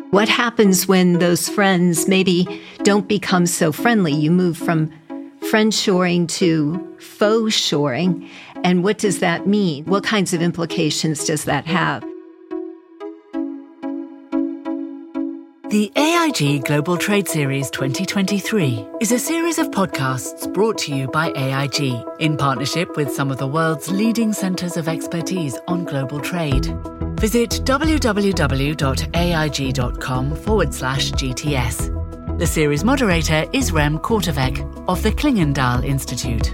What happens when those friends maybe don't become so friendly? You move from friend shoring to faux shoring. And what does that mean? What kinds of implications does that have? The AIG Global Trade Series 2023 is a series of podcasts brought to you by AIG in partnership with some of the world's leading centres of expertise on global trade. Visit www.aig.com/GTS. The series moderator is Rem Korteweg of the Klingendahl Institute.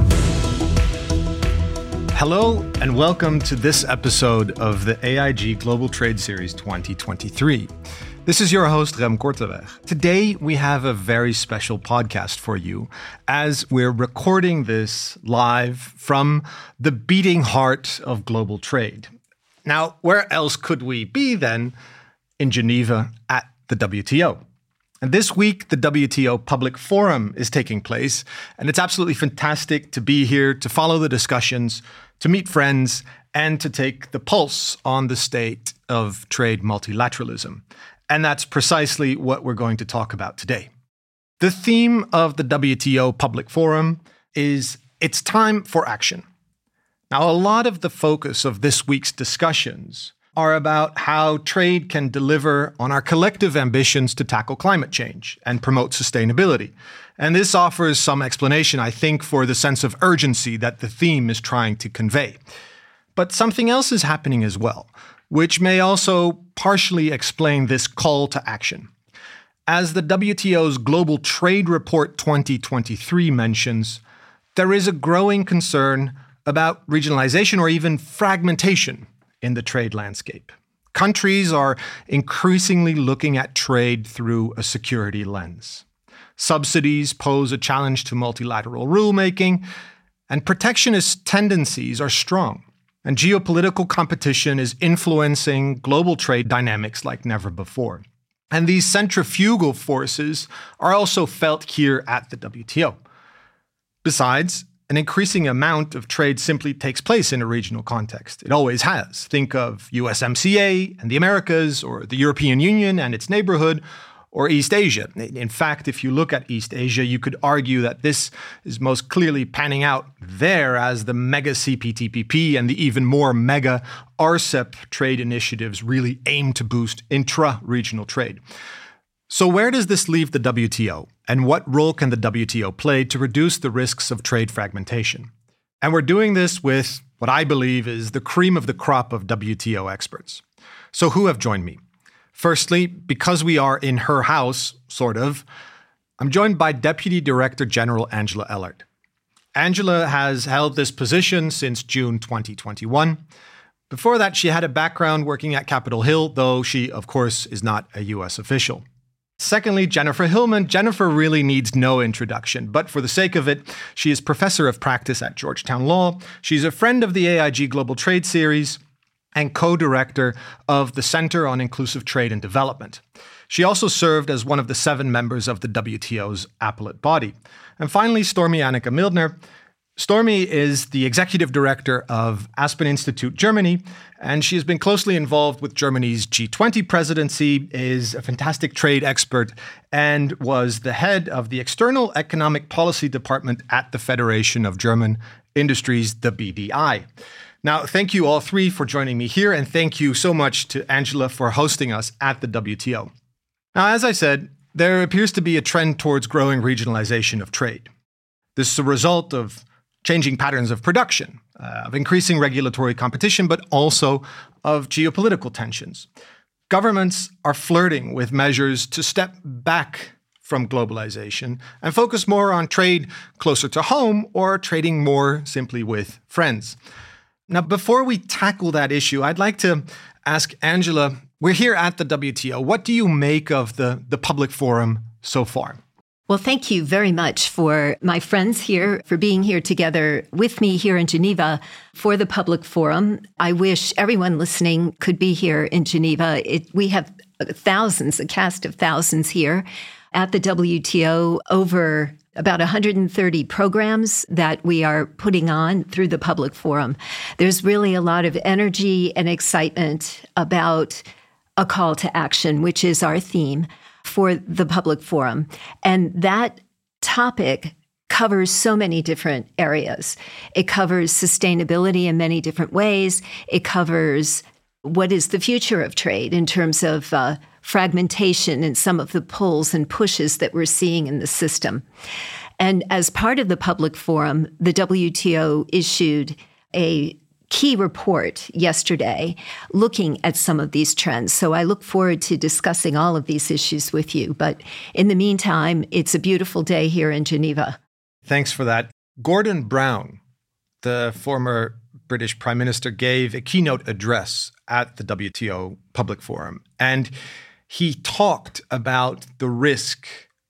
Hello and welcome to this episode of the AIG Global Trade Series 2023. This is your host, Rem Korteweg. Today, we have a very special podcast for you as we're recording this live from the beating heart of global trade. Now, where else could we be then in Geneva at the WTO? And this week, the WTO Public Forum is taking place, and it's absolutely fantastic to be here to follow the discussions, to meet friends, and to take the pulse on the state of trade multilateralism. And that's precisely what we're going to talk about today. The theme of the WTO Public Forum is It's Time for Action. Now, a lot of the focus of this week's discussions are about how trade can deliver on our collective ambitions to tackle climate change and promote sustainability. And this offers some explanation, I think, for the sense of urgency that the theme is trying to convey. But something else is happening as well, which may also partially explain this call to action. As the WTO's Global Trade Report 2023 mentions, there is a growing concern about regionalization or even fragmentation in the trade landscape. Countries are increasingly looking at trade through a security lens. Subsidies pose a challenge to multilateral rulemaking, and protectionist tendencies are strong. And geopolitical competition is influencing global trade dynamics like never before. And these centrifugal forces are also felt here at the WTO. Besides, an increasing amount of trade simply takes place in a regional context. It always has. Think of USMCA and the Americas, or the European Union and its neighborhood, or East Asia. In fact, if you look at East Asia, you could argue that this is most clearly panning out there as the mega CPTPP and the even more mega RCEP trade initiatives really aim to boost intra-regional trade. So where does this leave the WTO? And what role can the WTO play to reduce the risks of trade fragmentation? And we're doing this with what I believe is the cream of the crop of WTO experts. So who have joined me? Firstly, because we are in her house, sort of, I'm joined by Deputy Director General Angela Ellard. Angela has held this position since June 2021. Before that, she had a background working at Capitol Hill, though she, of course, is not a U.S. official. Secondly, Jennifer Hillman. Jennifer really needs no introduction, but for the sake of it, she is Professor of Practice at Georgetown Law. She's a friend of the AIG Global Trade Series and co-director of the Center on Inclusive Trade and Development. She also served as one of the 7 members of the WTO's appellate body. And finally, Stormy Annika Mildner. Stormy is the executive director of Aspen Institute Germany, and she has been closely involved with Germany's G20 presidency, is a fantastic trade expert, and was the head of the External Economic Policy Department at the Federation of German Industries, the BDI. Now, thank you all three for joining me here, and thank you so much to Angela for hosting us at the WTO. Now, as I said, there appears to be a trend towards growing regionalization of trade. This is a result of changing patterns of production, of increasing regulatory competition, but also of geopolitical tensions. Governments are flirting with measures to step back from globalization and focus more on trade closer to home or trading more simply with friends. Now, before we tackle that issue, I'd like to ask Angela, we're here at the WTO. What do you make of the public forum so far? Well, thank you very much for my friends here, for being here together with me here in Geneva for the public forum. I wish everyone listening could be here in Geneva. We have thousands, a cast of thousands here at the WTO, over about 130 programs that we are putting on through the public forum. There's really a lot of energy and excitement about a call to action, which is our theme for the public forum. And that topic covers so many different areas. It covers sustainability in many different ways. It covers what is the future of trade in terms of fragmentation and some of the pulls and pushes that we're seeing in the system. And as part of the public forum, the WTO issued a key report yesterday looking at some of these trends. So I look forward to discussing all of these issues with you. But in the meantime, it's a beautiful day here in Geneva. Thanks for that. Gordon Brown, the former British Prime Minister, gave a keynote address at the WTO Public Forum. And he talked about the risk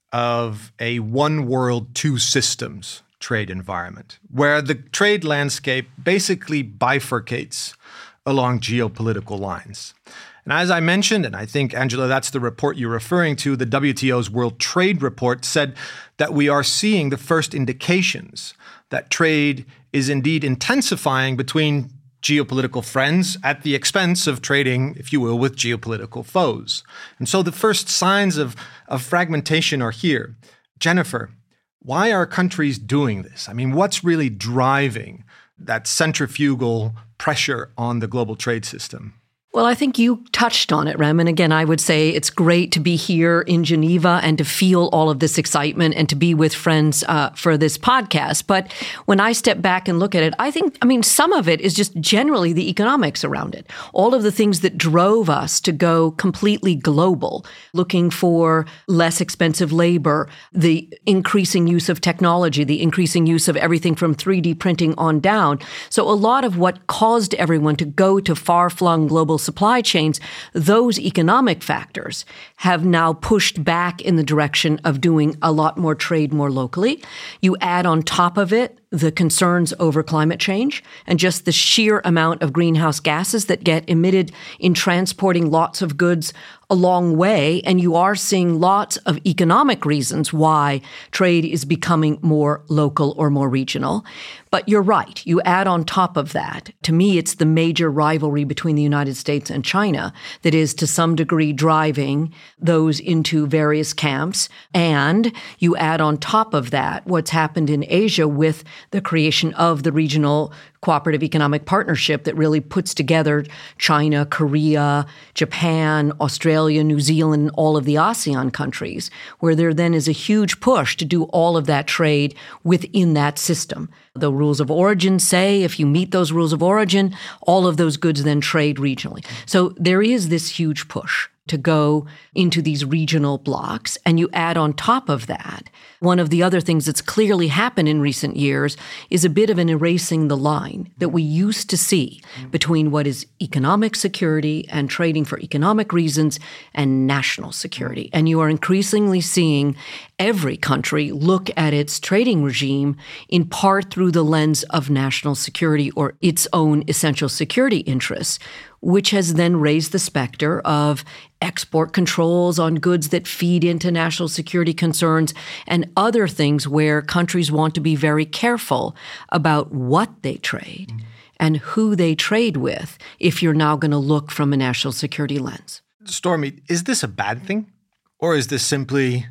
of a one world, two systems trade environment, where the trade landscape basically bifurcates along geopolitical lines. And as I mentioned, and I think, Angela, that's the report you're referring to, the WTO's World Trade Report said that we are seeing the first indications that trade is indeed intensifying between geopolitical friends at the expense of trading, if you will, with geopolitical foes. And so the first signs of fragmentation are here. Jennifer, why are countries doing this? I mean, what's really driving that centrifugal pressure on the global trade system? Well, I think you touched on it, Rem. And again, I would say it's great to be here in Geneva and to feel all of this excitement and to be with friends for this podcast. But when I step back and look at it, I mean, some of it is just generally the economics around it. All of the things that drove us to go completely global, looking for less expensive labor, the increasing use of technology, the increasing use of everything from 3D printing on down. So a lot of what caused everyone to go to far-flung global supply chains, those economic factors have now pushed back in the direction of doing a lot more trade more locally. You add on top of it the concerns over climate change and just the sheer amount of greenhouse gases that get emitted in transporting lots of goods a long way. And you are seeing lots of economic reasons why trade is becoming more local or more regional. But you're right. You add on top of that, to me, it's the major rivalry between the United States and China that is to some degree driving those into various camps. And you add on top of that what's happened in Asia with the creation of the regional cooperative economic partnership that really puts together China, Korea, Japan, Australia, New Zealand, all of the ASEAN countries, where there then is a huge push to do all of that trade within that system. The rules of origin say if you meet those rules of origin, all of those goods then trade regionally. So there is this huge push to go into these regional blocks. And you add on top of that, one of the other things that's clearly happened in recent years is a bit of an erasing the line that we used to see between what is economic security and trading for economic reasons and national security. And you are increasingly seeing every country look at its trading regime in part through the lens of national security or its own essential security interests, which has then raised the specter of export controls on goods that feed into national security concerns and other things where countries want to be very careful about what they trade and who they trade with if you're now going to look from a national security lens. Stormy, is this a bad thing? Or is this simply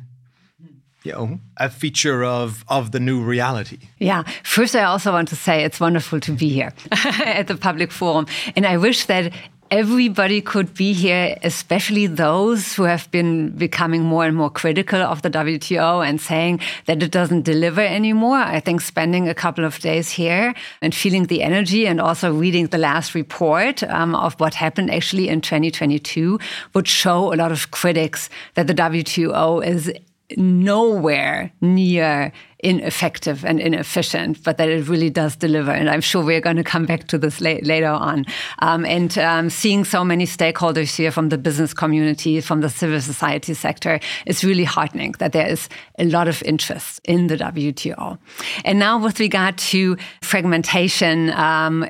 a feature of the new reality? Yeah. First, I also want to say it's wonderful to be here at the Public Forum. And I wish that everybody could be here, especially those who have been becoming more and more critical of the WTO and saying that it doesn't deliver anymore. I think spending a couple of days here and feeling the energy and also reading the last report of what happened actually in 2022 would show a lot of critics that the WTO is nowhere near ineffective and inefficient, but that it really does deliver. And I'm sure we're going to come back to this later on. Seeing so many stakeholders here from the business community, from the civil society sector, is really heartening that there is a lot of interest in the WTO. And now with regard to fragmentation,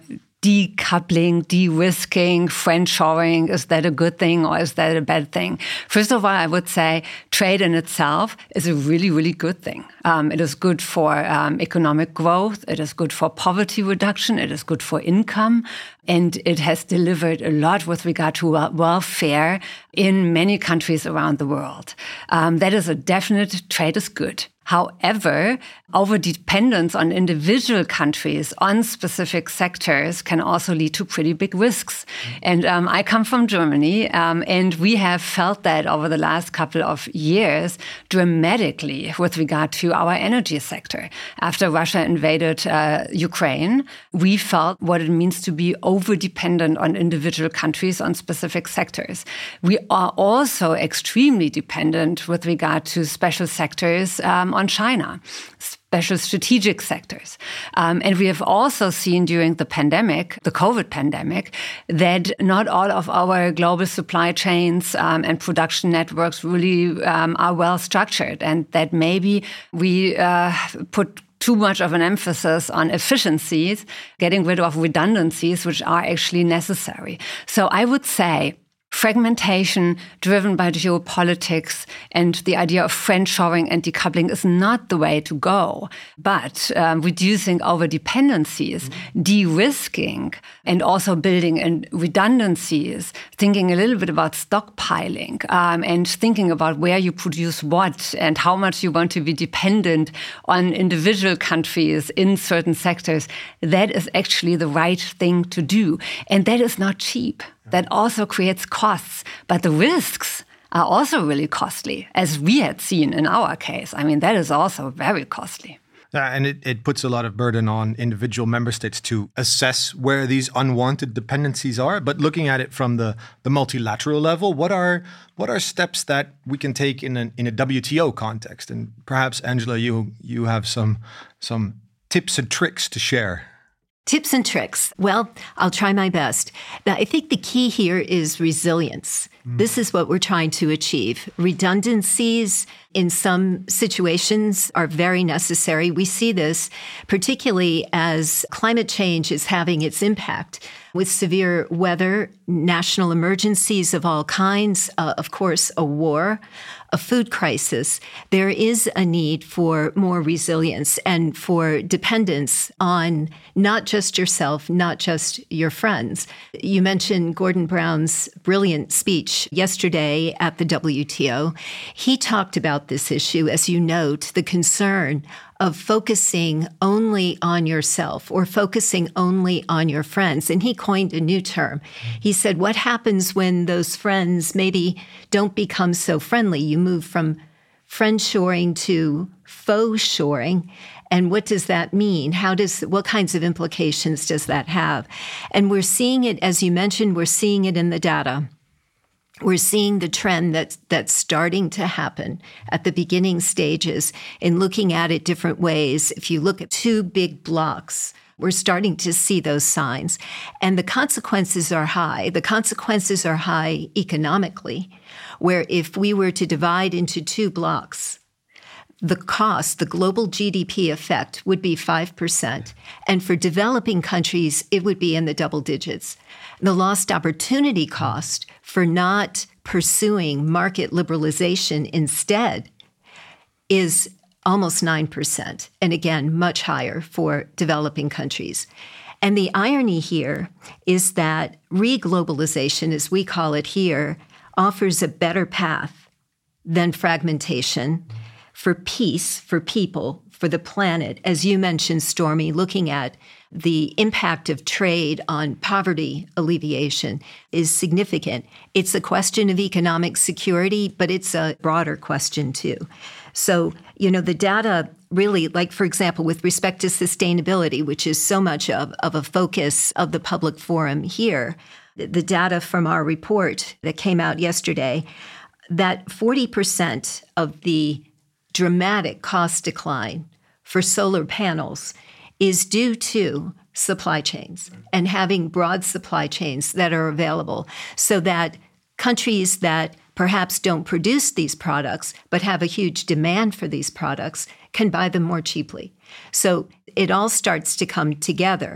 decoupling, de-risking, friendshoring, is that a good thing or is that a bad thing? First of all, I would say trade in itself is a really, really good thing. It is good for economic growth. It is good for poverty reduction. It is good for income. And it has delivered a lot with regard to welfare in many countries around the world. That is a definite trade is good. However, over-dependence on individual countries on specific sectors can also lead to pretty big risks. And I come from Germany, and we have felt that over the last couple of years dramatically with regard to our energy sector. After Russia invaded Ukraine, we felt what it means to be over-dependent on individual countries on specific sectors. We are also extremely dependent with regard to special sectors on China, special strategic sectors. And we have also seen during the pandemic, the COVID pandemic, that not all of our global supply chains and production networks really are well structured, and that maybe we put too much of an emphasis on efficiencies, getting rid of redundancies, which are actually necessary. So I would say fragmentation driven by geopolitics and the idea of friendshoring and decoupling is not the way to go. But reducing over-dependencies, de-risking, and also building in redundancies, thinking a little bit about stockpiling, and thinking about where you produce what and how much you want to be dependent on individual countries in certain sectors, that is actually the right thing to do. And that is not cheap. That also creates costs, but the risks are also really costly, as we had seen in our case. I mean, that is also very costly. And it puts a lot of burden on individual member states to assess where these unwanted dependencies are. But looking at it from the multilateral level, what are steps that we can take in a WTO context? And perhaps, Angela, you have some tips and tricks to share. Tips and tricks. Well, I'll try my best. Now, I think the key here is resilience. This is what we're trying to achieve. Redundancies in some situations are very necessary. We see this particularly as climate change is having its impact with severe weather, national emergencies of all kinds, of course, a war, a food crisis. There is a need for more resilience and for dependence on not just yourself, not just your friends. You mentioned Gordon Brown's brilliant speech yesterday at the WTO. He talked about this issue, as you note, the concern of focusing only on yourself or focusing only on your friends. And he coined a new term. He said, what happens when those friends maybe don't become so friendly? You move from friend-shoring to faux-shoring. And what does that mean? What kinds of implications does that have? And we're seeing it, as you mentioned, we're seeing it in the data. We're seeing the trend that's starting to happen at the beginning stages in looking at it different ways. If you look at two big blocks, we're starting to see those signs. And the consequences are high. The consequences are high economically, where if we were to divide into two blocks, the cost, the global GDP effect would be 5%. And for developing countries, it would be in the double digits. The lost opportunity cost for not pursuing market liberalization instead is almost 9%. And again, much higher for developing countries. And the irony here is that reglobalization, as we call it here, offers a better path than fragmentation for peace, for people, for the planet. As you mentioned, Stormy, looking at the impact of trade on poverty alleviation is significant. It's a question of economic security, but it's a broader question too. So, the data really, like, for example, with respect to sustainability, which is so much of a focus of the public forum here, the data from our report that came out yesterday, that 40% of the dramatic cost decline for solar panels is due to supply chains and having broad supply chains that are available so that countries that perhaps don't produce these products but have a huge demand for these products can buy them more cheaply. So it all starts to come together.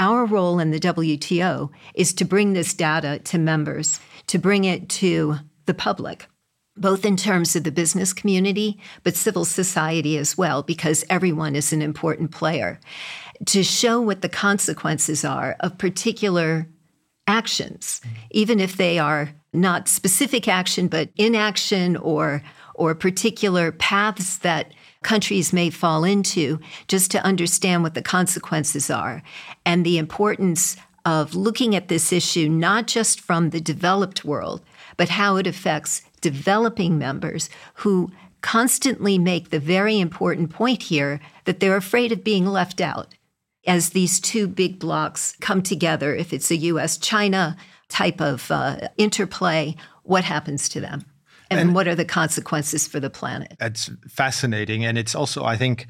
our role in the WTO is to bring this data to members, to bring it to the public, both in terms of the business community, but civil society as well, because everyone is an important player, to show what the consequences are of particular actions, even if they are not specific action, but inaction or particular paths that countries may fall into, just to understand what the consequences are and the importance of looking at this issue not just from the developed world, but how it affects developing members who constantly make the very important point here that they're afraid of being left out as these two big blocks come together. If it's a U.S.-China type of interplay, what happens to them? And what are the consequences for the planet? It's fascinating. And it's also, I think,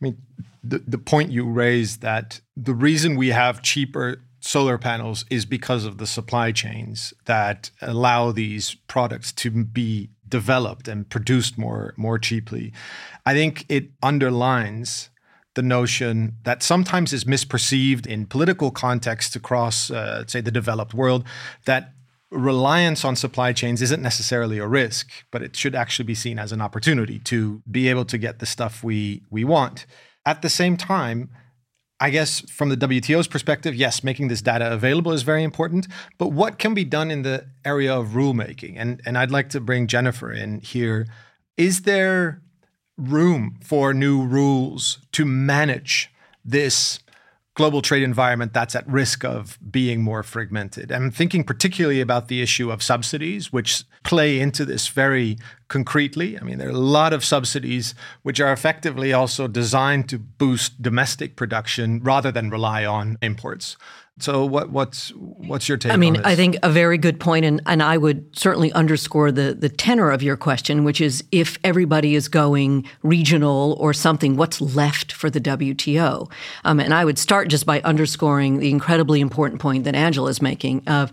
the point you raised that the reason we have cheaper solar panels is because of the supply chains that allow these products to be developed and produced more cheaply. I think it underlines the notion that sometimes is misperceived in political context across, say, the developed world, that reliance on supply chains isn't necessarily a risk, but it should actually be seen as an opportunity to be able to get the stuff we want. At the same time, I guess from the WTO's perspective, yes, making this data available is very important, but what can be done in the area of rulemaking? And I'd like to bring Jennifer in here. Is there room for new rules to manage this global trade environment that's at risk of being more fragmented? I'm thinking particularly about the issue of subsidies, which play into this very concretely. I mean, there are a lot of subsidies which are effectively also designed to boost domestic production rather than rely on imports. So what's your take on this? I think a very good point, and I would certainly underscore the tenor of your question, which is if everybody is going regional or something, what's left for the WTO? And I would start just by underscoring the incredibly important point that Angela is making of,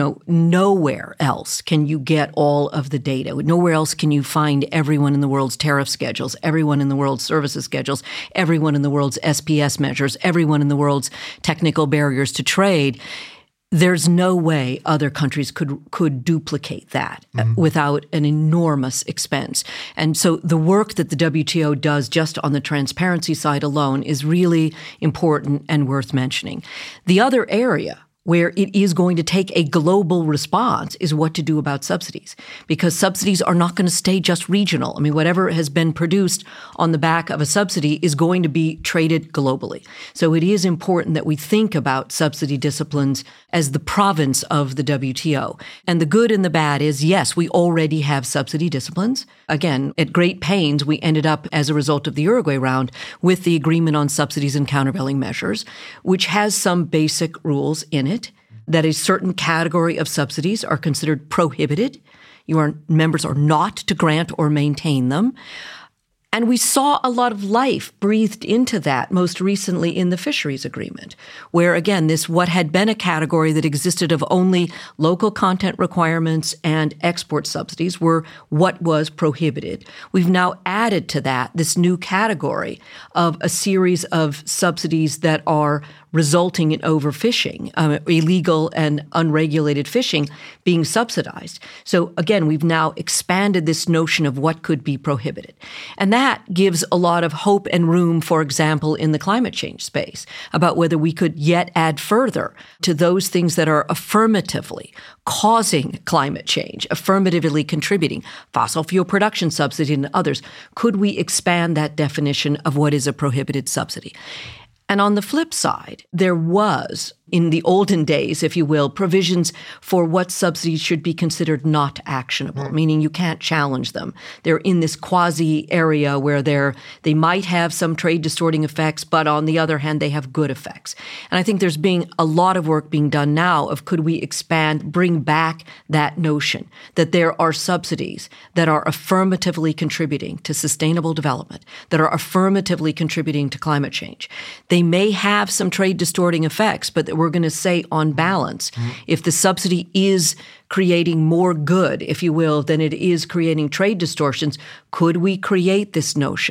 nowhere else can you get all of the data. Nowhere else can you find everyone in the world's tariff schedules, everyone in the world's services schedules, everyone in the world's SPS measures, everyone in the world's technical barriers to trade. There's no way other countries could duplicate that without an enormous expense. And so the work that the WTO does just on the transparency side alone is really important and worth mentioning. The other area where it is going to take a global response is what to do about subsidies, because subsidies are not going to stay just regional. I mean, whatever has been produced on the back of a subsidy is going to be traded globally. So it is important that we think about subsidy disciplines as the province of the WTO. And the good and the bad is, yes, we already have subsidy disciplines. Again, at great pains, we ended up, as a result of the Uruguay round, with the Agreement on Subsidies and Countervailing Measures, which has some basic rules in it. That a certain category of subsidies are considered prohibited. Members are not to grant or maintain them. And we saw a lot of life breathed into that most recently in the fisheries agreement, where, again, what had been a category that existed of only local content requirements and export subsidies were what was prohibited. We've now added to that this new category of a series of subsidies that are resulting in overfishing, illegal and unregulated fishing being subsidized. So again, we've now expanded this notion of what could be prohibited. And that gives a lot of hope and room, for example, in the climate change space, about whether we could yet add further to those things that are affirmatively causing climate change, affirmatively contributing, fossil fuel production subsidy and others. Could we expand that definition of what is a prohibited subsidy? And on the flip side, there was, in the olden days, if you will, provisions for what subsidies should be considered not actionable, meaning you can't challenge them. They're in this quasi area where they might have some trade distorting effects, but on the other hand, they have good effects. And I think there's being a lot of work being done now of could we bring back that notion that there are subsidies that are affirmatively contributing to sustainable development, that are affirmatively contributing to climate change. They may have some trade distorting effects, but that we're going to say on balance, if the subsidy is creating more good, if you will, than it is creating trade distortions, could we create this notion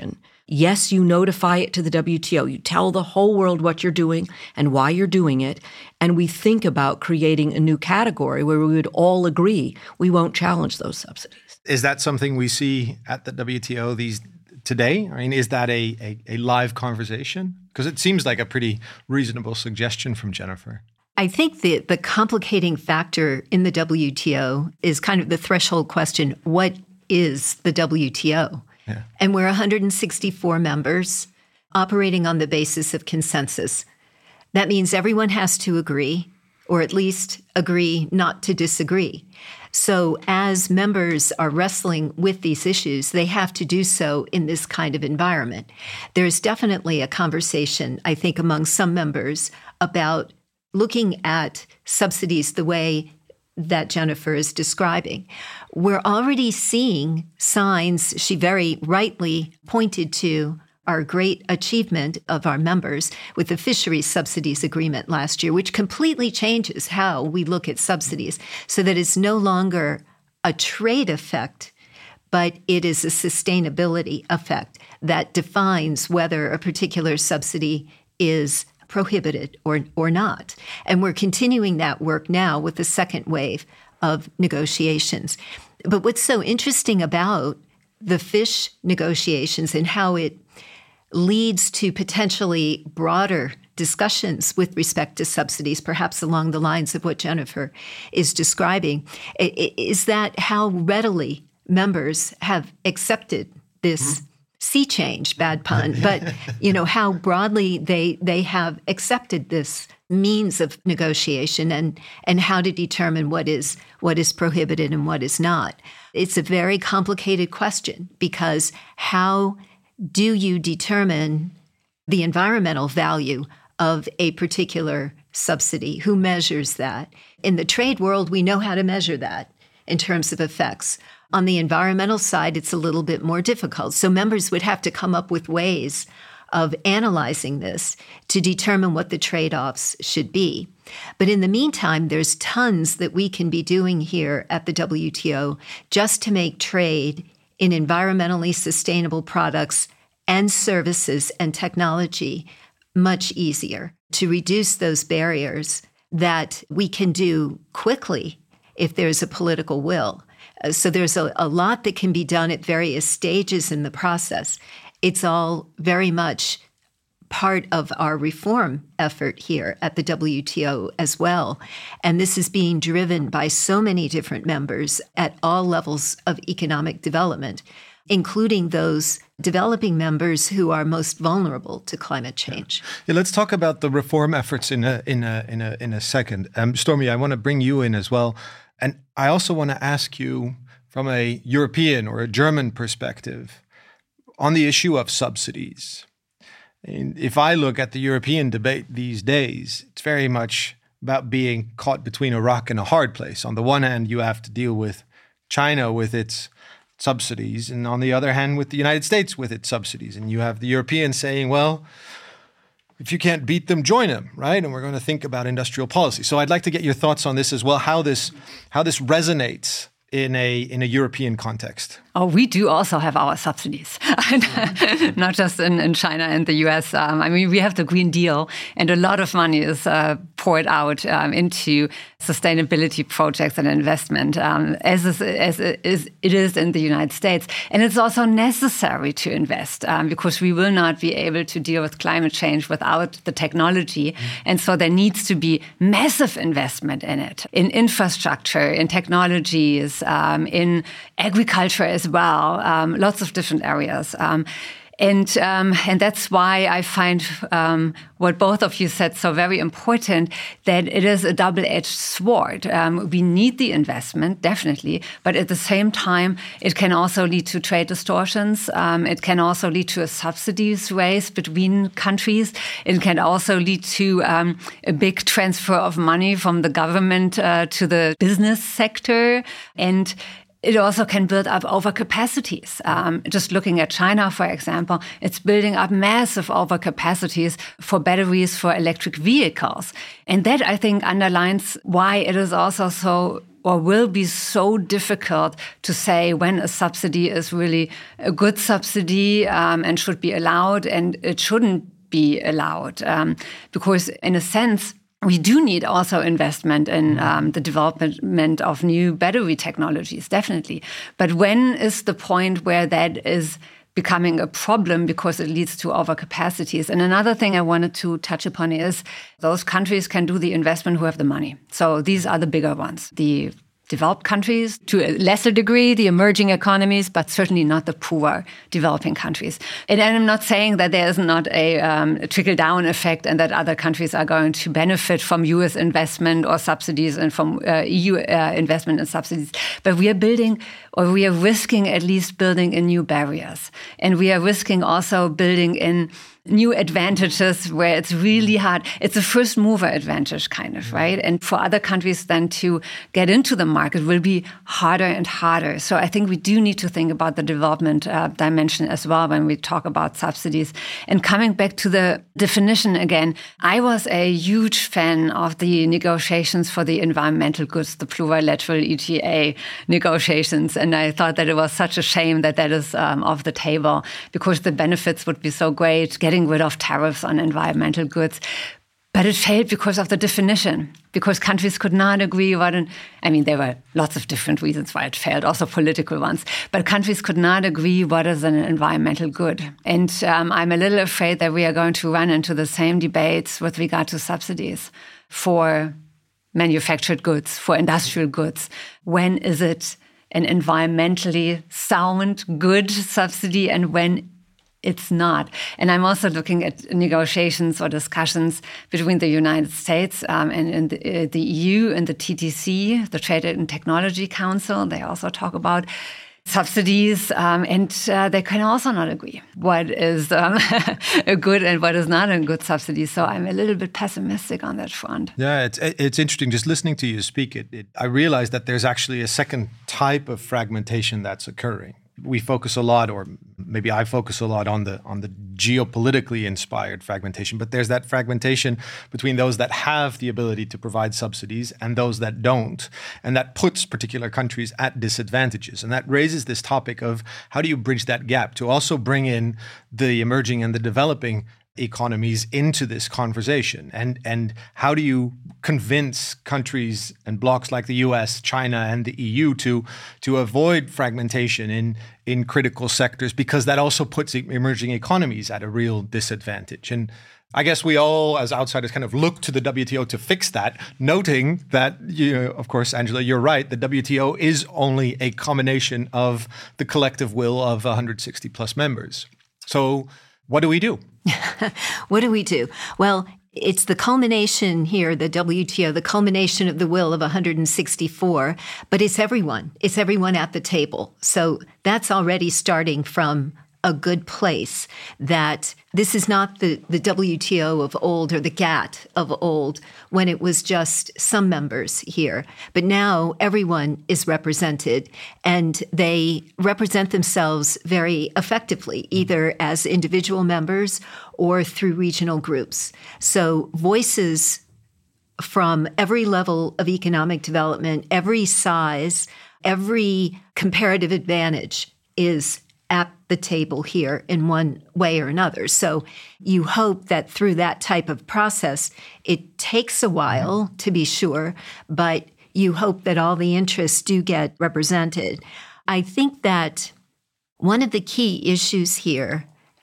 Yes, you notify it to the WTO. You tell the whole world what you're doing and why you're doing it. And we think about creating a new category where we would all agree we won't challenge those subsidies. Is that something we see at the WTO today? I mean, is that a live conversation? Because it seems like a pretty reasonable suggestion from Jennifer. I think the complicating factor in the WTO is kind of the threshold question, what is the WTO? Yeah. And we're 164 members operating on the basis of consensus. That means everyone has to agree, or at least agree not to disagree. So as members are wrestling with these issues, they have to do so in this kind of environment. There's definitely a conversation, I think, among some members about looking at subsidies the way that Jennifer is describing. We're already seeing signs. She very rightly pointed to our great achievement of our members with the fisheries subsidies agreement last year, which completely changes how we look at subsidies so that it's no longer a trade effect, but it is a sustainability effect that defines whether a particular subsidy is prohibited or not. And we're continuing that work now with the second wave of negotiations. But what's so interesting about the fish negotiations and how it leads to potentially broader discussions with respect to subsidies, perhaps along the lines of what Jennifer is describing, is that how readily members have accepted this sea change, bad pun, but how broadly they have accepted this means of negotiation and how to determine what is prohibited and what is not. It's a very complicated question because how do you determine the environmental value of a particular subsidy? Who measures that? In the trade world, we know how to measure that in terms of effects. On the environmental side, it's a little bit more difficult. So members would have to come up with ways of analyzing this to determine what the trade-offs should be. But in the meantime, there's tons that we can be doing here at the WTO just to make trade in environmentally sustainable products and services and technology much easier, to reduce those barriers that we can do quickly if there's a political will. So there's a lot that can be done at various stages in the process. It's all very much part of our reform effort here at the WTO as well. And this is being driven by so many different members at all levels of economic development, including those developing members who are most vulnerable to climate change. Yeah, let's talk about the reform efforts in a second. Stormy, I want to bring you in as well. And I also want to ask you from a European or a German perspective on the issue of subsidies. And if I look at the European debate these days, it's very much about being caught between a rock and a hard place. On the one hand, you have to deal with China with its subsidies, and on the other hand, with the United States with its subsidies. And you have the Europeans saying, well, if you can't beat them, join them, right? And we're going to think about industrial policy. So I'd like to get your thoughts on this as well, how this resonates in a European context. Oh, we do also have our subsidies, not just in China and the US. We have the Green Deal, and a lot of money is poured out into sustainability projects and investment, as it is in the United States. And it's also necessary to invest because we will not be able to deal with climate change without the technology. And so there needs to be massive investment in it, in infrastructure, in technologies, in agriculture as well, lots of different areas. And that's why I find what both of you said so very important, that it is a double-edged sword. We need the investment, definitely, but at the same time, it can also lead to trade distortions. It can also lead to a subsidies race between countries. It can also lead to a big transfer of money from the government to the business sector. And it also can build up overcapacities. Just looking at China, for example, it's building up massive overcapacities for batteries for electric vehicles. And that, I think, underlines why it is also so or will be so difficult to say when a subsidy is really a good subsidy and should be allowed and it shouldn't be allowed. Because in a sense, we do need also investment in the development of new battery technologies, definitely. But when is the point where that is becoming a problem because it leads to overcapacities? And another thing I wanted to touch upon is those countries can do the investment who have the money. So these are the bigger ones. The developed countries, to a lesser degree, the emerging economies, but certainly not the poor developing countries. And I'm not saying that there is not a trickle-down effect and that other countries are going to benefit from US investment or subsidies and from EU investment and subsidies. But we are building, or we are risking at least building in new barriers. And we are risking also building in new advantages where it's really hard. It's a first mover advantage kind of, right? And for other countries then to get into the market will be harder and harder. So I think we do need to think about the development dimension as well when we talk about subsidies. And coming back to the definition again, I was a huge fan of the negotiations for the environmental goods, the plurilateral ETA negotiations. And I thought that it was such a shame that that is off the table because the benefits would be so great, getting rid of tariffs on environmental goods. But it failed because of the definition, because countries could not agree there were lots of different reasons why it failed, also political ones, but countries could not agree what is an environmental good. And I'm a little afraid that we are going to run into the same debates with regard to subsidies for manufactured goods, for industrial goods. When is it an environmentally sound, good subsidy and when it's not? And I'm also looking at negotiations or discussions between the United States and the EU and the TTC, the Trade and Technology Council. They also talk about subsidies, and they can also not agree what is a good and what is not a good subsidy. So I'm a little bit pessimistic on that front. Yeah, it's interesting. Just listening to you speak, I realized that there's actually a second type of fragmentation that's occurring. We focus a lot, or maybe I focus a lot on the geopolitically inspired fragmentation, but there's that fragmentation between those that have the ability to provide subsidies and those that don't, and that puts particular countries at disadvantages. And that raises this topic of how do you bridge that gap to also bring in the emerging and the developing economies into this conversation, and how do you convince countries and blocs like the US, China, and the EU to avoid fragmentation in critical sectors, because that also puts emerging economies at a real disadvantage. And I guess we all, as outsiders, kind of look to the WTO to fix that, noting that, of course, Angela, you're right, the WTO is only a combination of the collective will of 160 plus members. So what do we do? What do we do? Well, it's the culmination here, the WTO, the culmination of the will of 164, but it's everyone. It's everyone at the table. So that's already starting from a good place, that this is not the WTO of old or the GATT of old when it was just some members here. But now everyone is represented, and they represent themselves very effectively, either as individual members or through regional groups. So voices from every level of economic development, every size, every comparative advantage is at the table here in one way or another. So you hope that through that type of process, it takes a while, to be sure, but you hope that all the interests do get represented. I think that one of the key issues here,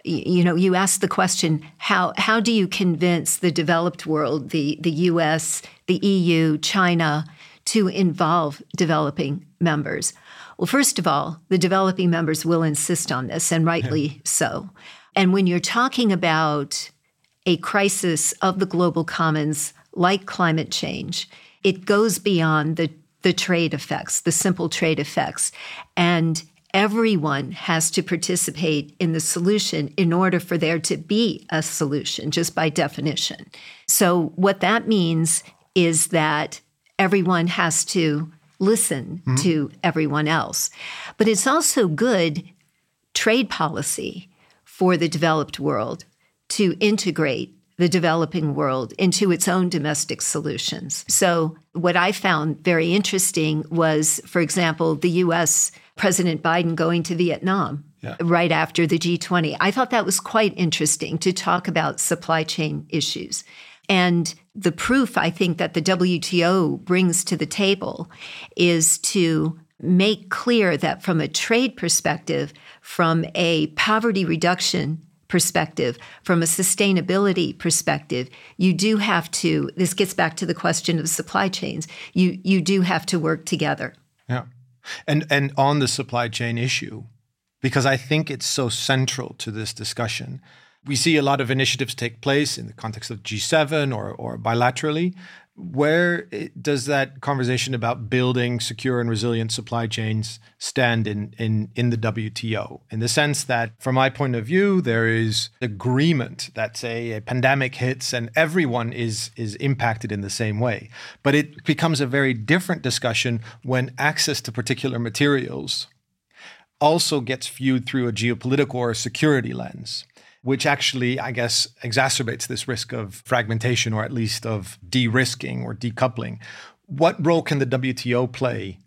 you asked the question, how do you convince the developed world, the US, the EU, China, to involve developing members? Well, first of all, the developing members will insist on this, and rightly so. And when you're talking about a crisis of the global commons like climate change, it goes beyond the trade effects, the simple trade effects. And everyone has to participate in the solution in order for there to be a solution, just by definition. So what that means is that everyone has to listen to everyone else. But it's also good trade policy for the developed world to integrate the developing world into its own domestic solutions. So what I found very interesting was, for example, the U.S. President Biden going to Vietnam right after the G20. I thought that was quite interesting to talk about supply chain issues. And the proof I think that the WTO brings to the table is to make clear that from a trade perspective, from a poverty reduction perspective, from a sustainability perspective, you do have to, this gets back to the question of supply chains, you do have to work together. Yeah. And on the supply chain issue, because I think it's so central to this discussion, we see a lot of initiatives take place in the context of G7 or bilaterally. Where does that conversation about building secure and resilient supply chains stand in the WTO? In the sense that, from my point of view, there is agreement that, say, a pandemic hits and everyone is impacted in the same way. But it becomes a very different discussion when access to particular materials also gets viewed through a geopolitical or security lens, which actually, I guess, exacerbates this risk of fragmentation, or at least of de-risking or decoupling. What role can the WTO play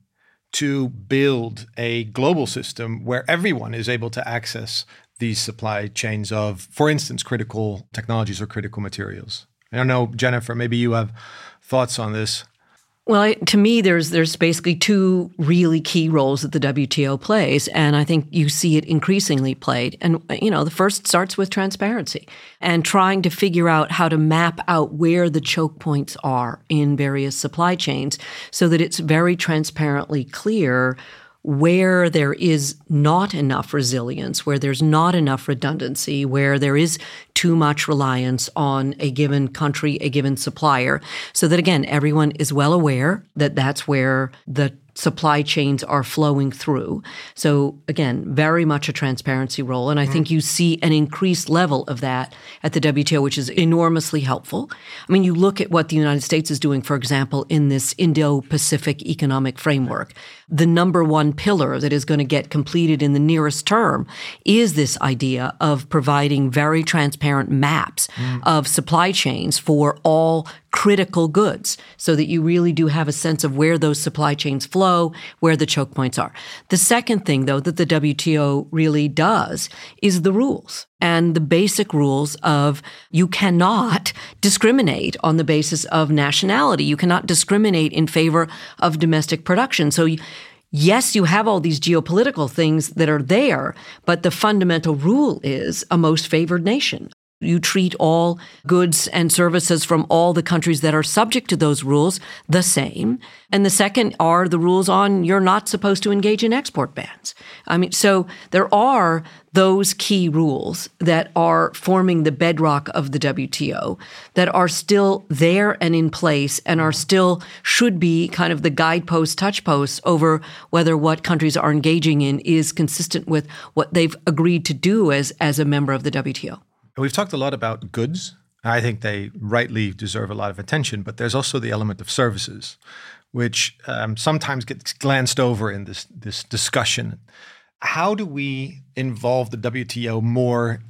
to build a global system where everyone is able to access these supply chains of, for instance, critical technologies or critical materials? I don't know, Jennifer, maybe you have thoughts on this. Well, to me, there's basically two really key roles that the WTO plays, and I think you see it increasingly played. And, the first starts with transparency and trying to figure out how to map out where the choke points are in various supply chains so that it's very transparently clear where there is not enough resilience, where there's not enough redundancy, where there is too much reliance on a given country, a given supplier, so that, again, everyone is well aware that that's where the supply chains are flowing through. So again, very much a transparency role. And I think you see an increased level of that at the WTO, which is enormously helpful. I mean, you look at what the United States is doing, for example, in this Indo-Pacific economic framework. The number one pillar that is going to get completed in the nearest term is this idea of providing very transparent maps of supply chains for all critical goods so that you really do have a sense of where those supply chains flow, where the choke points are. The second thing, though, that the WTO really does is the rules. And the basic rules of you cannot discriminate on the basis of nationality. You cannot discriminate in favor of domestic production. So yes, you have all these geopolitical things that are there, but the fundamental rule is a most favored nation. You treat all goods and services from all the countries that are subject to those rules the same. And the second are the rules on you're not supposed to engage in export bans. I mean, so there are those key rules that are forming the bedrock of the WTO that are still there and in place and are still should be kind of the guideposts, touchposts over whether what countries are engaging in is consistent with what they've agreed to do as a member of the WTO. We've talked a lot about goods. I think they rightly deserve a lot of attention, but there's also the element of services, which sometimes gets glanced over in this discussion. How do we involve the WTO more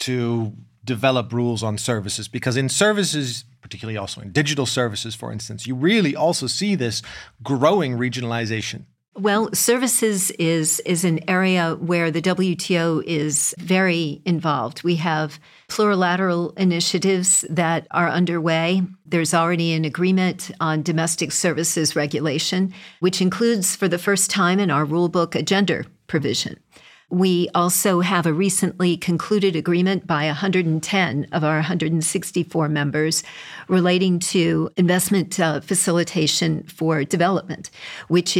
to develop rules on services? Because in services, particularly also in digital services, for instance, you really also see this growing regionalization. Well, services is an area where the WTO is very involved. We have plurilateral initiatives that are underway. There's already an agreement on domestic services regulation, which includes, for the first time in our rulebook, a gender provision. We also have a recently concluded agreement by 110 of our 164 members relating to investment facilitation for development, which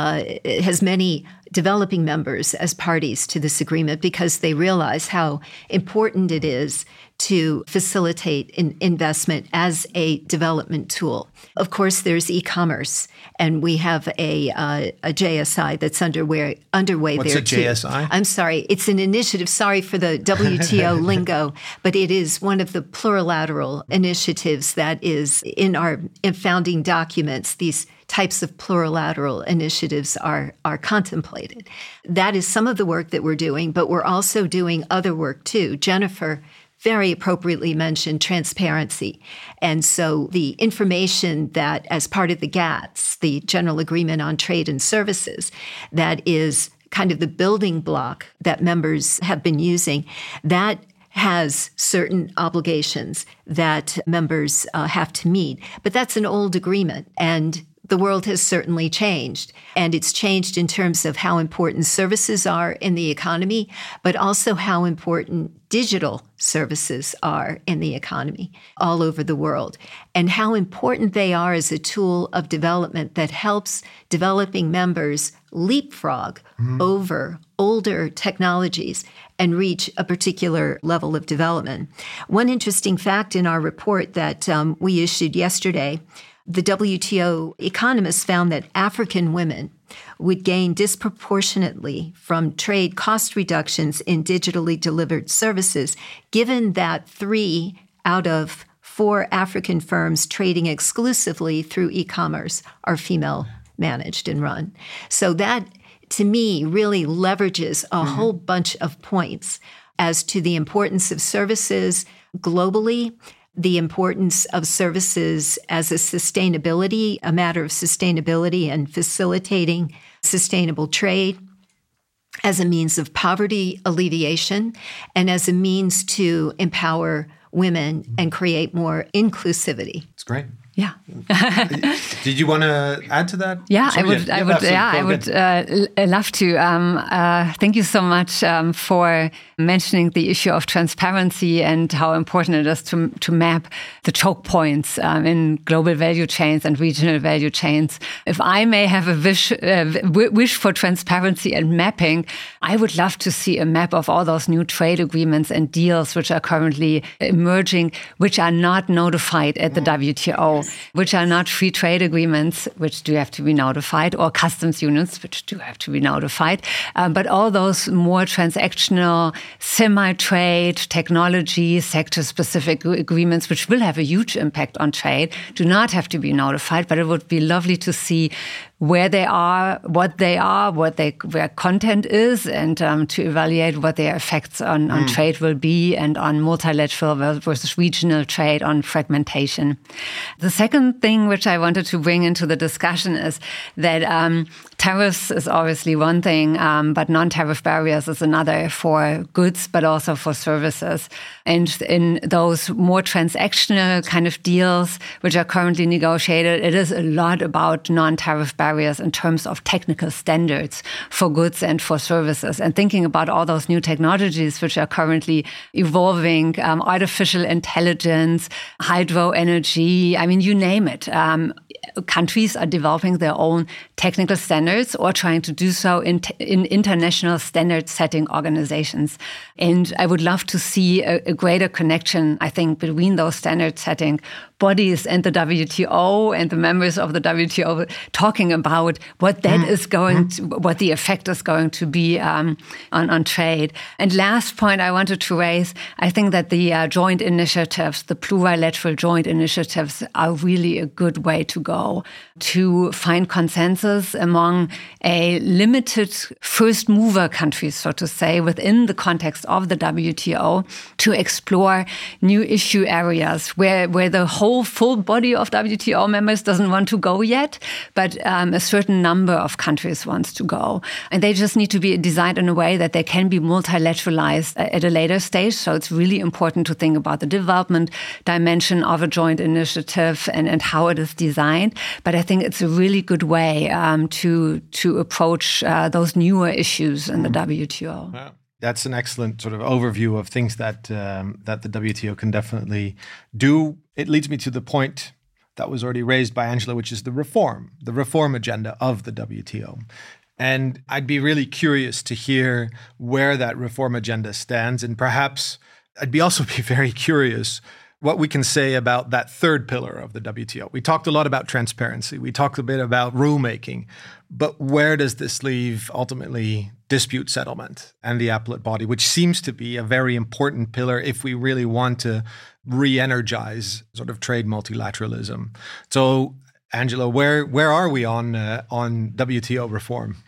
has many developing members as parties to this agreement because they realize how important it is to facilitate investment as a development tool. Of course, there's e-commerce, and we have a JSI that's underway What's there a JSI? I'm sorry, it's an initiative. Sorry for the WTO lingo, but it is one of the plurilateral initiatives that is in our founding documents. These types of plurilateral initiatives are contemplated. That is some of the work that we're doing, but we're also doing other work too. Jennifer very appropriately mentioned transparency. And so the information that, as part of the GATS, the General Agreement on Trade and Services, that is kind of the building block that members have been using, that has certain obligations that members have to meet. But that's an old agreement, and the world has certainly changed. And it's changed in terms of how important services are in the economy, but also how important digital services are in the economy all over the world, and how important they are as a tool of development that helps developing members leapfrog over older technologies and reach a particular level of development. One interesting fact in our report that we issued yesterday, the WTO economists found that African women would gain disproportionately from trade cost reductions in digitally delivered services, given that 3 out of 4 African firms trading exclusively through e-commerce are female managed and run. So that, to me, really leverages a whole bunch of points as to the importance of services globally, the importance of services as a matter of sustainability and facilitating sustainable trade, as a means of poverty alleviation, and as a means to empower women and create more inclusivity. It's great. Yeah. Did you want to add to that? Yeah, I would love to. Thank you so much for mentioning the issue of transparency and how important it is to map the choke points in global value chains and regional value chains. If I may have a wish for transparency and mapping, I would love to see a map of all those new trade agreements and deals which are currently emerging, which are not notified at the WTO. Which are not free trade agreements, which do have to be notified, or customs unions, which do have to be notified. But all those more transactional, semi-trade, technology, sector-specific agreements, which will have a huge impact on trade, do not have to be notified. But it would be lovely to see where they are, where content is, and to evaluate what their effects on trade will be, and on multilateral versus regional trade, on fragmentation. The second thing which I wanted to bring into the discussion is that tariffs is obviously one thing, but non-tariff barriers is another for goods, but also for services. And in those more transactional kind of deals, which are currently negotiated, it is a lot about non-tariff barriers in terms of technical standards for goods and for services. And thinking about all those new technologies which are currently evolving, artificial intelligence, hydro energy, I mean, you name it. Countries are developing their own technical standards or trying to do so in international standard-setting organizations. And I would love to see a greater connection, I think, between those standard-setting bodies and the WTO and the members of the WTO talking about what that is going to, what the effect is going to be on trade. And last point I wanted to raise, I think that the joint initiatives, the plurilateral joint initiatives, are really a good way to go to find consensus among a limited first mover countries, so to say, within the context of the WTO, to explore new issue areas where the whole full body of WTO members doesn't want to go yet, but a certain number of countries wants to go. And they just need to be designed in a way that they can be multilateralized at a later stage. So it's really important to think about the development dimension of a joint initiative and how it is designed. But I think it's a really good way to approach those newer issues in the WTO. Wow. That's an excellent sort of overview of things that that the WTO can definitely do. It leads me to the point that was already raised by Angela, which is the reform agenda of the WTO. And I'd be really curious to hear where that reform agenda stands. And perhaps I'd also be very curious what we can say about that third pillar of the WTO. We talked a lot about transparency. We talked a bit about rulemaking. But where does this leave ultimately dispute settlement and the appellate body, which seems to be a very important pillar if we really want to re-energize sort of trade multilateralism? So, Angela, where are we on WTO reform?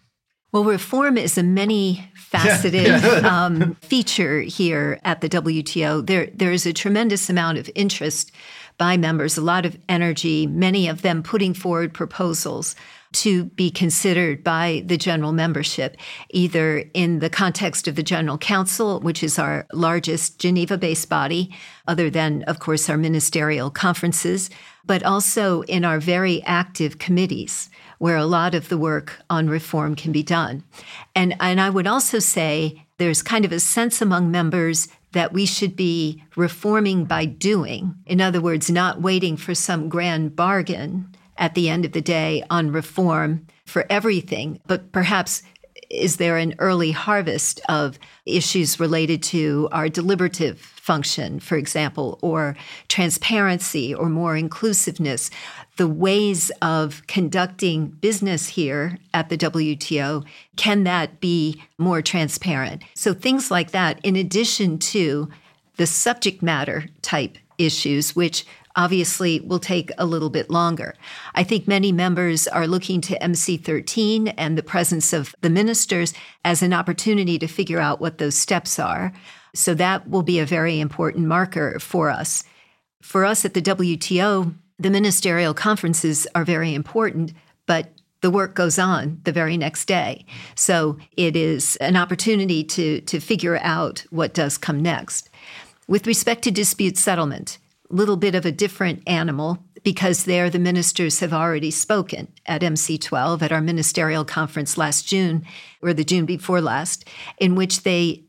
Well, reform is a many-faceted feature here at the WTO. There is a tremendous amount of interest by members, a lot of energy, many of them putting forward proposals to be considered by the general membership, either in the context of the General Council, which is our largest Geneva-based body, other than, of course, our ministerial conferences, but also in our very active committees, where a lot of the work on reform can be done. And I would also say there's kind of a sense among members that we should be reforming by doing. In other words, not waiting for some grand bargain at the end of the day on reform for everything, but perhaps is there an early harvest of issues related to our deliberative function, for example, or transparency or more inclusiveness, the ways of conducting business here at the WTO, can that be more transparent? So things like that, in addition to the subject matter type issues, which obviously will take a little bit longer. I think many members are looking to MC13 and the presence of the ministers as an opportunity to figure out what those steps are. So that will be a very important marker for us. For us at the WTO, the ministerial conferences are very important, but the work goes on the very next day. So it is an opportunity to figure out what does come next. With respect to dispute settlement, little bit of a different animal, because there the ministers have already spoken at MC12 at our ministerial conference last June, or the June before last, in which they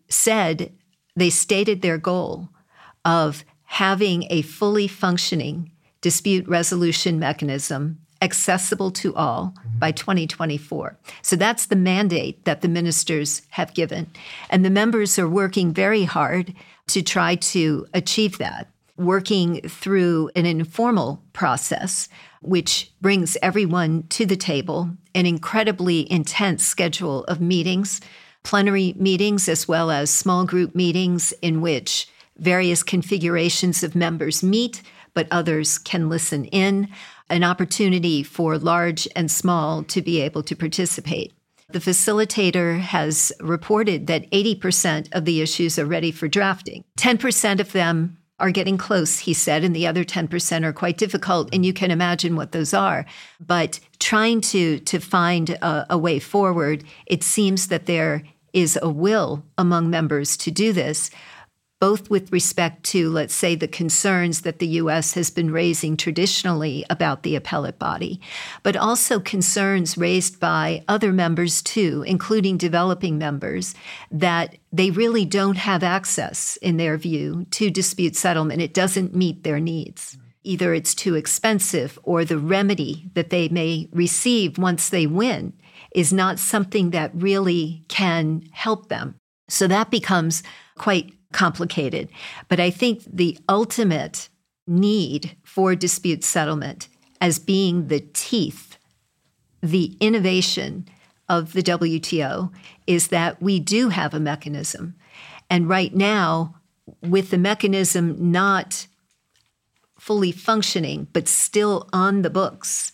stated their goal of having a fully functioning dispute resolution mechanism accessible to all by 2024. So that's the mandate that the ministers have given. And the members are working very hard to try to achieve that, working through an informal process, which brings everyone to the table, an incredibly intense schedule of meetings, plenary meetings, as well as small group meetings in which various configurations of members meet, but others can listen in, an opportunity for large and small to be able to participate. The facilitator has reported that 80% of the issues are ready for drafting. 10% of them are getting close, he said, and the other 10% are quite difficult, and you can imagine what those are. But trying to find a way forward, it seems that there is a will among members to do this, both with respect to, let's say, the concerns that the U.S. has been raising traditionally about the appellate body, but also concerns raised by other members too, including developing members, that they really don't have access, in their view, to dispute settlement. It doesn't meet their needs. Either it's too expensive, or the remedy that they may receive once they win is not something that really can help them. So that becomes quite complicated. But I think the ultimate need for dispute settlement as being the teeth, the innovation of the WTO, is that we do have a mechanism. And right now, with the mechanism not fully functioning, but still on the books,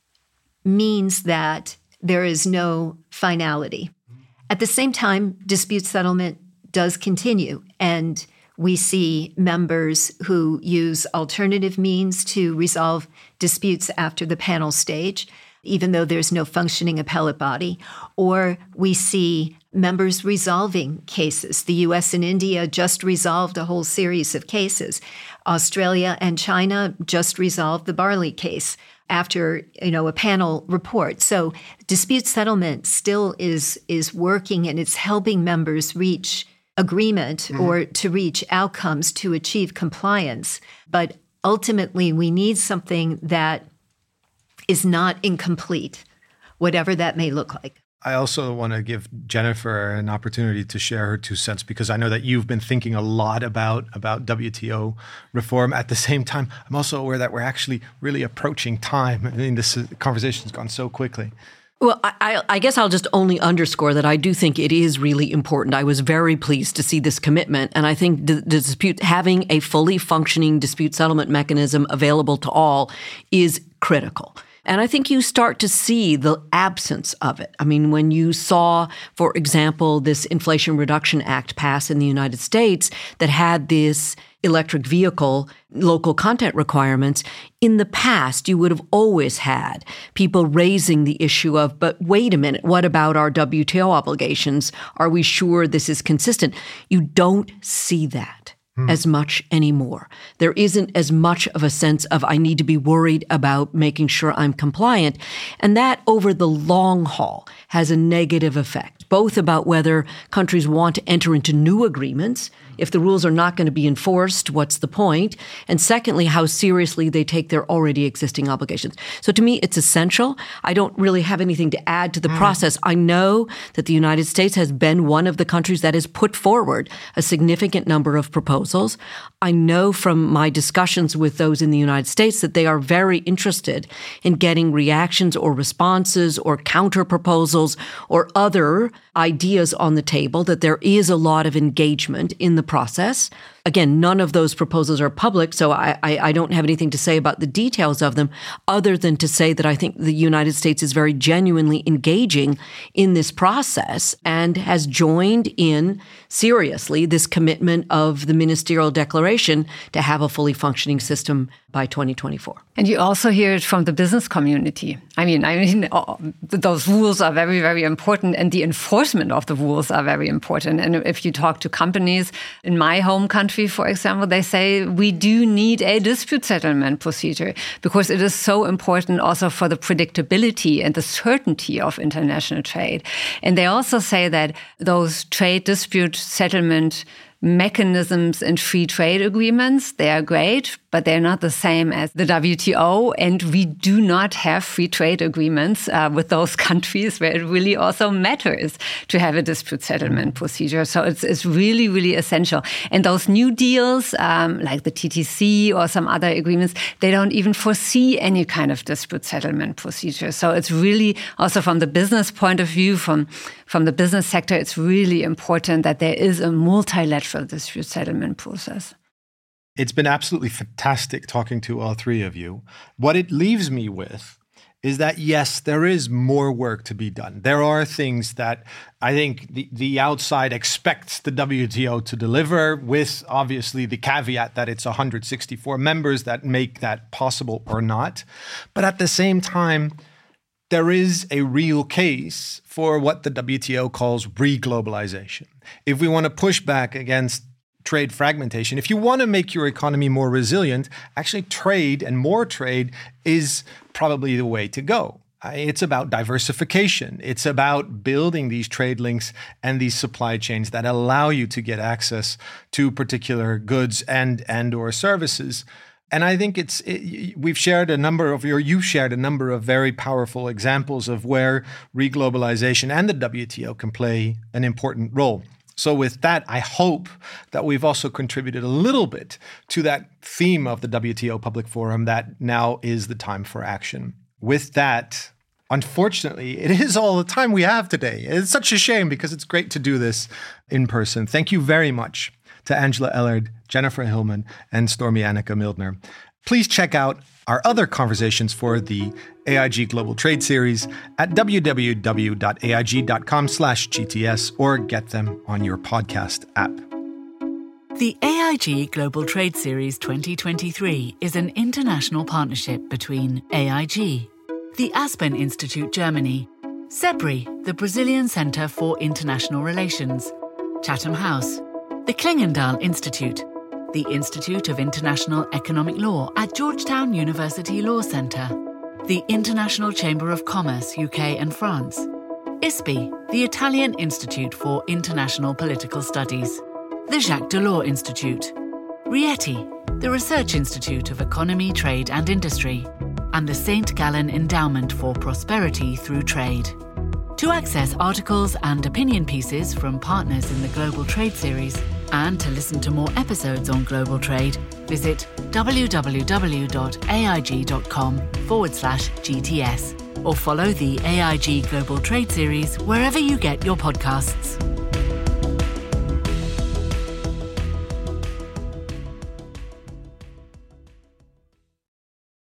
means that there is no finality. At the same time, dispute settlement does continue, and we see members who use alternative means to resolve disputes after the panel stage, even though there's no functioning appellate body, or we see members resolving cases. The U.S. and India just resolved a whole series of cases. Australia and China just resolved the Barley case after, a panel report. So dispute settlement still is working, and it's helping members reach agreement or to reach outcomes to achieve compliance. But ultimately, we need something that is not incomplete, whatever that may look like. I also want to give Jennifer an opportunity to share her 2 cents, because I know that you've been thinking a lot about WTO reform. At the same time, I'm also aware that we're actually really approaching time. I mean, this conversation's gone so quickly. Well, I guess I'll just only underscore that I do think it is really important. I was very pleased to see this commitment, and I think the dispute, having a fully functioning dispute settlement mechanism available to all, is critical. And I think you start to see the absence of it. I mean, when you saw, for example, this Inflation Reduction Act pass in the United States that had this electric vehicle local content requirements, in the past, you would have always had people raising the issue of, but wait a minute, what about our WTO obligations? Are we sure this is consistent? You don't see that as much anymore. There isn't as much of a sense of, I need to be worried about making sure I'm compliant. And that, over the long haul, has a negative effect, both about whether countries want to enter into new agreements. If the rules are not going to be enforced, what's the point? And secondly, how seriously they take their already existing obligations. So to me, it's essential. I don't really have anything to add to the process. I know that the United States has been one of the countries that has put forward a significant number of proposals. I know from my discussions with those in the United States that they are very interested in getting reactions or responses or counter proposals or other ideas on the table, that there is a lot of engagement in the process. Again, none of those proposals are public, so I don't have anything to say about the details of them, other than to say that I think the United States is very genuinely engaging in this process and has joined in seriously this commitment of the ministerial declaration to have a fully functioning system by 2024. And you also hear it from the business community. I mean, those rules are very, very important, and the enforcement of the rules are very important. And if you talk to companies in my home country, for example, they say we do need a dispute settlement procedure because it is so important also for the predictability and the certainty of international trade. And they also say that those trade dispute settlement mechanisms in free trade agreements, they are great, but they're not the same as the WTO. And we do not have free trade agreements with those countries where it really also matters to have a dispute settlement procedure. So it's really, really essential. And those new deals, like the TTC or some other agreements, they don't even foresee any kind of dispute settlement procedure. So it's really also from the business point of view, from the business sector, it's really important that there is a multilateral dispute settlement process. It's been absolutely fantastic talking to all three of you. What it leaves me with is that, yes, there is more work to be done. There are things that I think the outside expects the WTO to deliver, with obviously the caveat that it's 164 members that make that possible or not. But at the same time, there is a real case for what the WTO calls re-globalization. If we want to push back against trade fragmentation, if you want to make your economy more resilient, actually trade and more trade is probably the way to go. It's about diversification. It's about building these trade links and these supply chains that allow you to get access to particular goods and or services. And I think you've shared a number of very powerful examples of where re-globalization and the WTO can play an important role. So with that, I hope that we've also contributed a little bit to that theme of the WTO Public Forum, that now is the time for action. With that, unfortunately, it is all the time we have today. It's such a shame because it's great to do this in person. Thank you very much to Angela Ellard, Jennifer Hillman, and Stormy Annika Mildner. Please check out our other conversations for the AIG Global Trade Series at www.aig.com/GTS or get them on your podcast app. The AIG Global Trade Series 2023 is an international partnership between AIG, the Aspen Institute Germany, SEBRI, the Brazilian Center for International Relations, Chatham House, the Klingendahl Institute, the Institute of International Economic Law at Georgetown University Law Centre, the International Chamber of Commerce UK and France, ISPI, the Italian Institute for International Political Studies, the Jacques Delors Institute, Rieti, the Research Institute of Economy, Trade and Industry, and the St. Gallen Endowment for Prosperity Through Trade. To access articles and opinion pieces from partners in the Global Trade Series, and to listen to more episodes on global trade, visit www.aig.com/GTS or follow the AIG Global Trade Series wherever you get your podcasts.